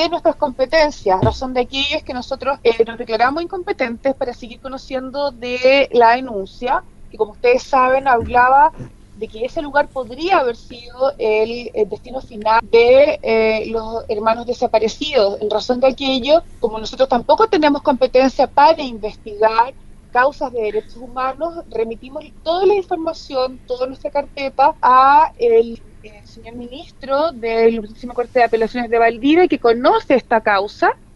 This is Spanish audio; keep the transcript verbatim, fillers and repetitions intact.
de nuestras competencias. La razón de aquello es que nosotros eh, nos declaramos incompetentes para seguir conociendo de la denuncia, que como ustedes saben hablaba de que ese lugar podría haber sido el, el destino final de eh, los hermanos desaparecidos. En razón de aquello, como nosotros tampoco tenemos competencia para investigar causas de derechos humanos, remitimos toda la información, toda nuestra carpeta a el, el señor ministro del Suprema Corte de Apelaciones de Valdivia, que conoce esta causa